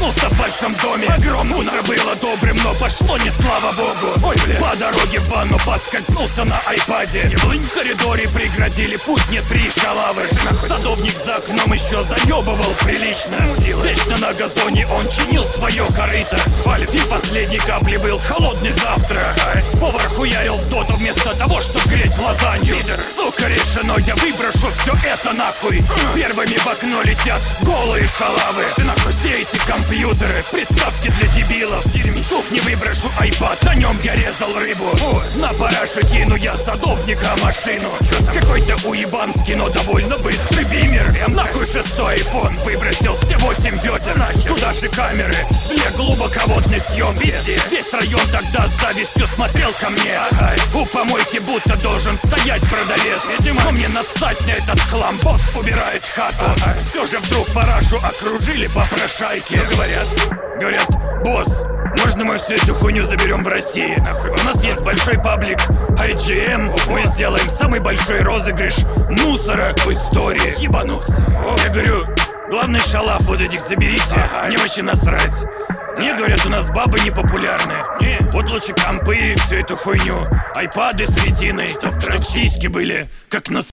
Проснулся в большом доме, огромное утро было добрым, но пошло не слава богу. Ой, бля. По дороге в ванну подскользнулся на айпаде. В коридоре приградили путь, нет три шалавы. Садовник за окном еще заебывал прилично. Вечно на газоне он чинил свое корыто. И последней капли был холодный завтрак. Повар хуярил в доту вместо того, чтобы греть лазанью. Сука, решено, я выброшу все это нахуй. Первыми в окно летят голые шалавы. Все эти компьютеры, приставки для дебилов. Сук, не выброшу айпад, на нем я резал рыбу. На параше кину я садовника машину. Какой-то уебанский, но довольно быстрый бимер. Нахуй 6-й айфон, выбросил все 8 ведер. Туда же камеры для глубоководной съемки. Весь район тогда с завистью смотрел ко мне. У помойки будто должен стоять продавец. Но мне нассать на этот хлам, босс убирает хату. Все же вдруг парашу окружили попрошайки. Говорят, босс, можно мы всю эту хуйню заберем в России? Нахуй. У нас есть большой паблик IGM. Мы сделаем самый большой розыгрыш мусора в истории. Ебануться. Я говорю, главный шалав вот этих заберите. Мне вообще насрать. Мне говорят, у нас бабы непопулярные. Вот лучше компы и всю эту хуйню. Айпады с ретиной, чтоб сиськи были как на